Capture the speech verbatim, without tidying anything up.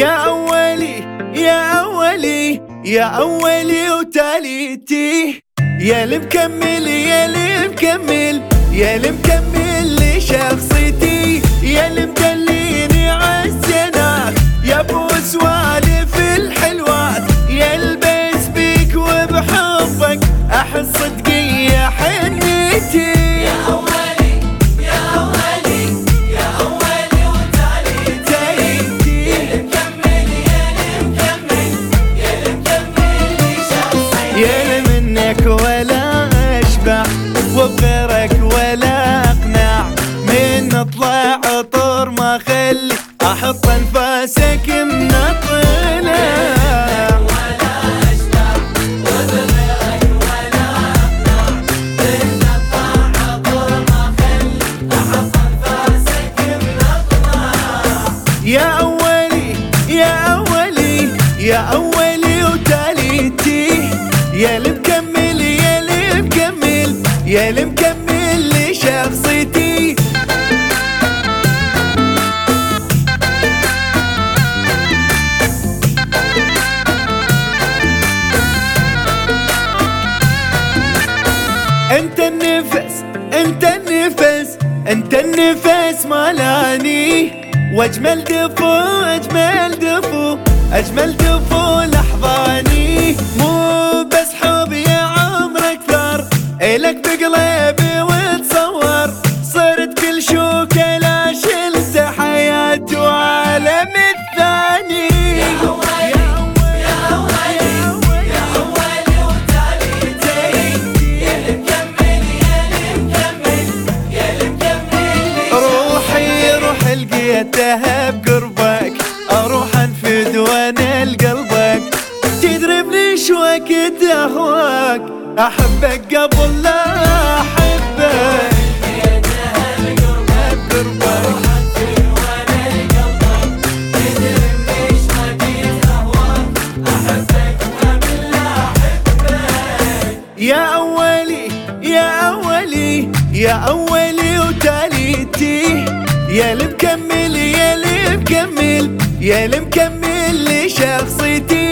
يا أولي يا أولي يا أولي وتاليتي، يا اللي مكمل يا اللي مكمل يا اللي مكمل لشخصيتي، يا اللي مدليني عالزنات يا ابو سوالف الحلوات، يا البس بيك وبحبك احس صدقية حنيتي. يا أولي يا أولي يا أولي وتاليتي، يا اللي مكمل يا اللي مكمل يا اللي مكمل لشخصيتي، يا اللي منك ولا اشبع وبغيرك ولا اقنع، من اطلع عطر ما خلي احط انفاسك من الطلع. يا أولي يا أولي يا أولي وتاليتي، يا اللي مكمل يا اللي مكمل يا اللي مكمل لشخصيتي. انت النفس انت النفس انت النفس مالاني، واجمل دفو اجمل دفو اجمل دفو لحظاني، مو بس حب يا عمر اكثر الك بقلبي وتصور، صرت كل شوكه لا شلت حياتي وعالم الثاني. يا أولي يا أولي يا أولي وتاليتي، يا اللي مكمل يا اللي مكمل يا اللي مكمل روحي روح لقيتها بقربك، اروح انفد وانا لقلبك، تدري بليش وقت اهواك احبك قبل لا احبك. لقيتها بقربك بقربك انفد وانا لقلبك، تدري بليش وقت اهواك احبك قبل لا احبك. يا أولي يا أولي يا أولي وتاليتي، يا اللي مكمل يا اللي مكمل يا اللي مكمل لشخصيتي.